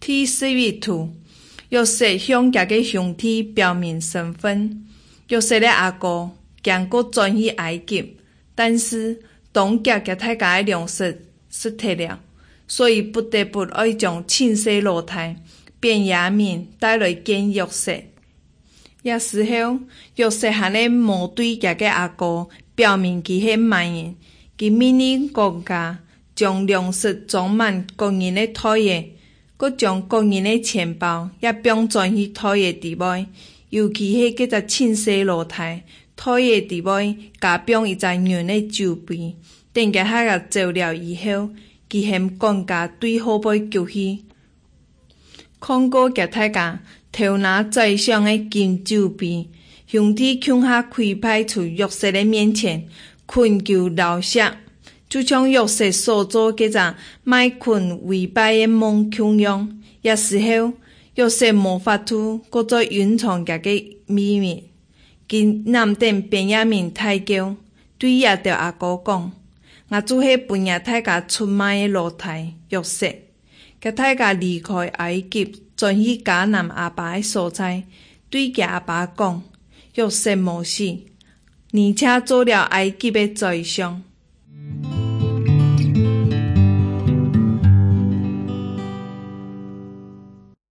T Swift 约瑟向家个兄弟表明身份。约瑟的阿哥经过转去埃及，但是当家太家的粮食失退了，所以不得不要将亲生老太便雅悯带来见约瑟。那时候，约瑟还咧无对家个阿哥表明其是蛮人，其命令国家将粮食装满各人的土野，佮将各人的钱包也放转去土野地外，尤其是迄个亲生老太土野地外加放一只牛的酒杯，等家他个走了以后，其嫌管家对后背救去，看过家太家头拿宰相的金酒杯，兄弟恐吓开派出约瑟的面前，恳求饶赦，就像约瑟所做嗰只卖困违败的梦穷样。那时候，约瑟无法度搁再隐藏家个秘密，今南等便雅悯太监对亚着阿哥讲：“我就是本亚太家出卖的老太约瑟。”甲太家离开埃及，转去迦南阿爸的所在，对家阿爸讲：“约瑟无死，而且做了埃及的宰相。”